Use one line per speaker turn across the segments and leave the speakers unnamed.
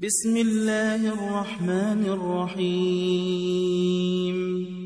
بسم الله الرحمن الرحيم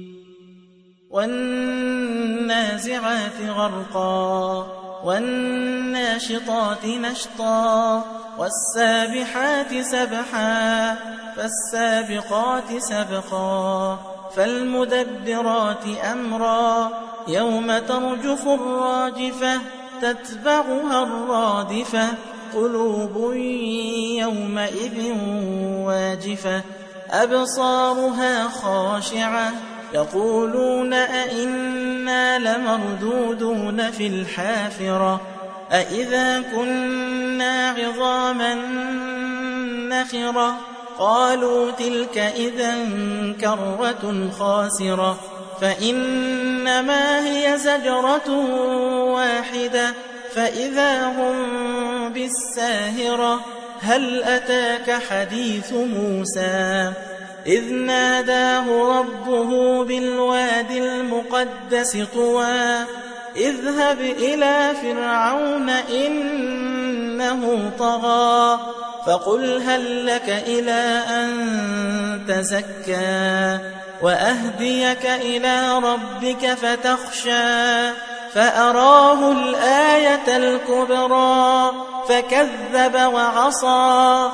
والنازعات غرقا والناشطات نشطا والسابحات سبحا فالسابقات سبقا فالمدبرات أمرا يوم ترجف الراجفة تتبعها الرادفة قلوب يومئذ واجفة أبصارها خاشعة يقولون أئنا لمردودون في الحافرة أئذا كنا عظاما نخرة قالوا تلك إذا كرة خاسرة فإنما هي زجرة واحدة فإذا هم بالساهرة هل أتاك حديث موسى إذ ناداه ربه بالوادي المقدس طوى اذهب إلى فرعون إنه طغى فقل هل لك إلى أن تزكى وأهديك إلى ربك فتخشى فأراه الآية الكبرى فكذب وعصى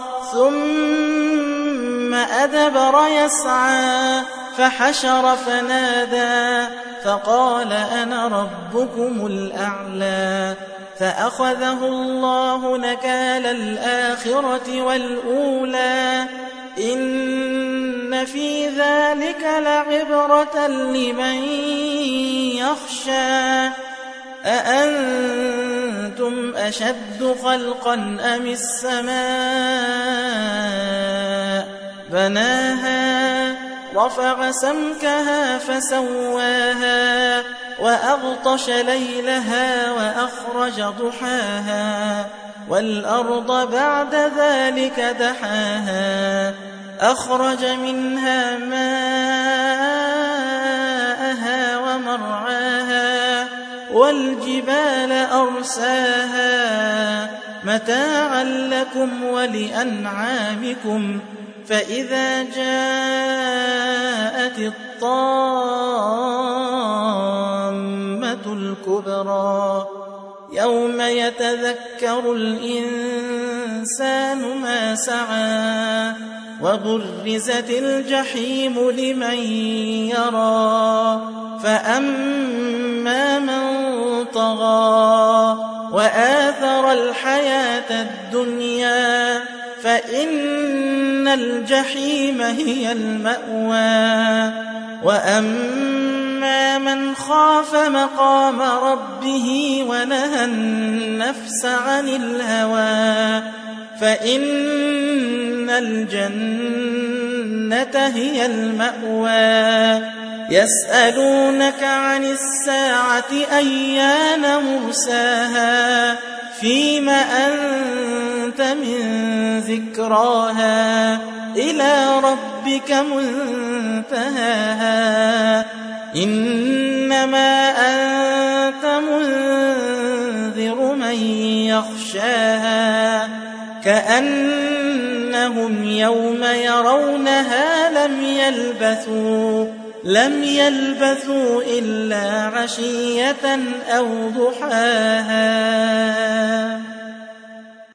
ثم أدبر يسعى فحشر فنادى فقال أنا ربكم الأعلى فأخذه الله نكال الآخرة والأولى إن في ذلك لعبرة لمن يخشى أأنتم أشد خلقا أم السماء بناها رفع سمكها فسواها وأغطش ليلها وأخرج ضحاها والأرض بعد ذلك دحاها أخرج منها ماءها ومرعاها والجبال أرساها متاعا لكم ولأنعامكم فإذا جاءت الطامة الكبرى يوم يتذكر الإنسان ما سعى وبرزت الجحيم لمن يرى فأما من طغى وآثر الحياة الدنيا فإن الجحيم هي المأوى وأما من خاف مقام ربه ونهى النفس عن الهوى فإن الجنة هي المأوى يسألونك عن الساعة أيان مرساها فيم أنت من ذكراها إلى ربك منتهاها إنما أنت منذر من يخشاها كأنهم يوم يرونها لم يلبثوا إلا عشية أو ضحاها.